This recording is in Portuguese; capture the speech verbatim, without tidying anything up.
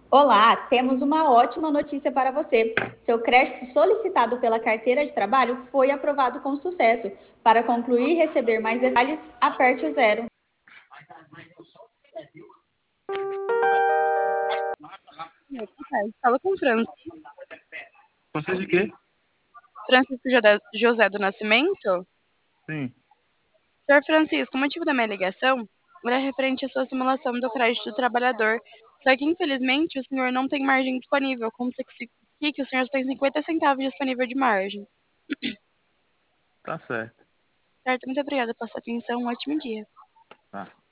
Olá, temos uma ótima notícia para você. Seu crédito solicitado pela carteira de trabalho foi aprovado com sucesso. Para concluir e receber mais detalhes, aperte o zero. Boa tarde. Fala com o Francisco. Você de quê? Francisco Jode- José do Nascimento? Sim. Senhor Francisco, o motivo da minha ligação era referente à sua simulação do crédito do trabalhador. Só que, infelizmente, o senhor não tem margem disponível. Como se aqui que o senhor só tem cinquenta centavos disponível de margem. Tá certo. Certo? Muito obrigada pela sua atenção. Um ótimo dia. Tá.